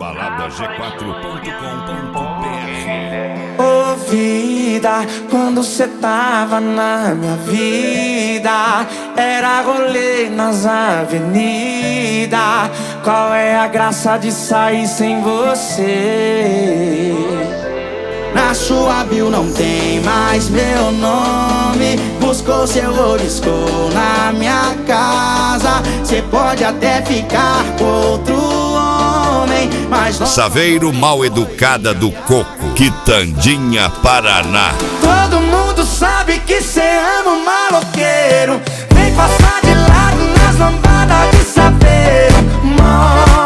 Ô vida, quando cê tava na minha vida, era rolê nas avenidas. Qual é a graça de sair sem você? Na sua bio não tem mais meu nome. Buscou seu riscou na minha casa. Cê pode até ficar com outro homem, mas não... Saveiro Mal Educada do Coco, Quitandinha, Paraná. Todo mundo sabe que cê ama um maloqueiro. Vem passar de lado nas lambadas de Saveiro. Mó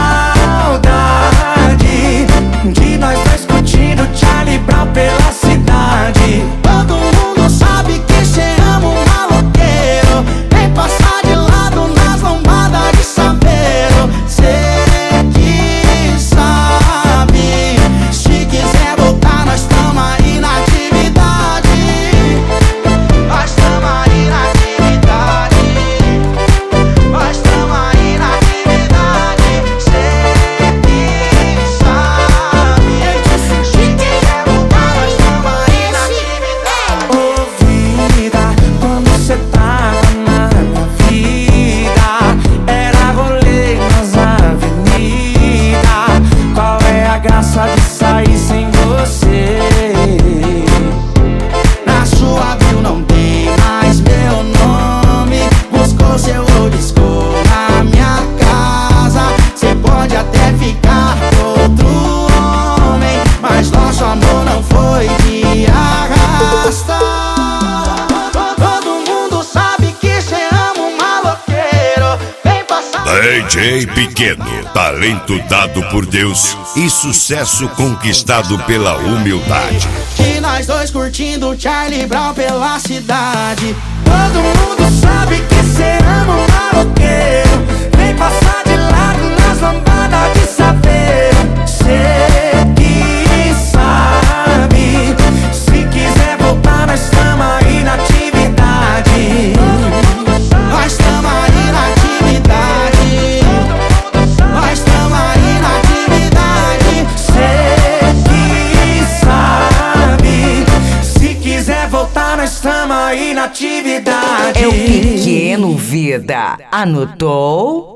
saudade de nós dois curtindo Charlie Brown pela cidade. Todo mundo sabe que cê ama um maloqueiro. Vem passar de lado nas lambadas de Saveiro. Cê que sabe, se quiser voltar nós tamo aí na atividade. Nós tamo aí na atividade. Nós tamo aí na atividade. Cê que sabe, se quiser voltar nós tamo aí na atividade. Ô vida, quando cê tava na minha vida, era rolê nas avenidas. Qual é a graça de sair sem você? Na sua bio não tem mais meu nome. Buscou seu riscou na minha casa. Cê pode até ficar com outro homem, mas nosso amor não foi de arrasta. Todo mundo sabe que cê ama um maloqueiro. Vem passar. DJ Pequeno, talento dado por Deus e sucesso conquistado pela humildade. E nós dois curtindo Charlie Brown pela cidade. Todo mundo sabe que cê ama um maloqueiro. Vem passar de lado nas lambadas de Saveiro. Cê que sabe, se quiser voltar nós tamo aí na atividade. Nós tamo aí na atividade. Nós tamo aí na atividade. Cê que sabe, se quiser voltar nós tamo aí na atividade. É o Pequeno Vida. Anotou?